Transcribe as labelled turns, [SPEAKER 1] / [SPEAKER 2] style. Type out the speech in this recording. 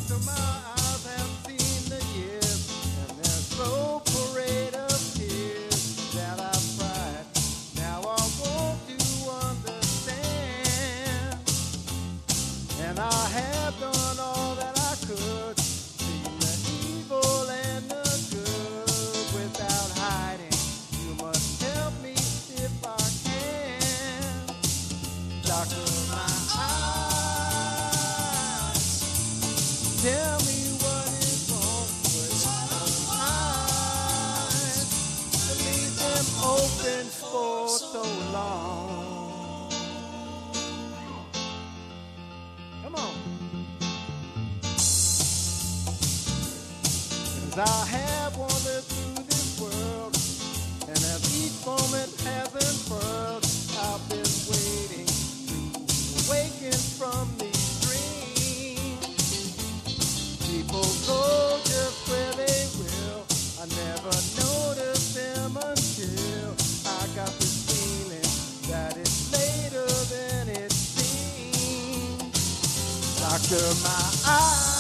[SPEAKER 1] Doctor, my eyes have seen the years and their slow parade of tears that I've cried. Now I want to understand, and I have done all that I could, seen the evil and the good without hiding. You must help me if I can. Doctor, my eyes, tell me what is wrong with my eyes to leave them open for so long. Come on. 'Cause I have wandered through this world, and as each moment has unfurled, I've been waiting to awaken from these dreams. People go just where they will. I never noticed them until I got this feeling that it's later than it seems. Doctor, my eyes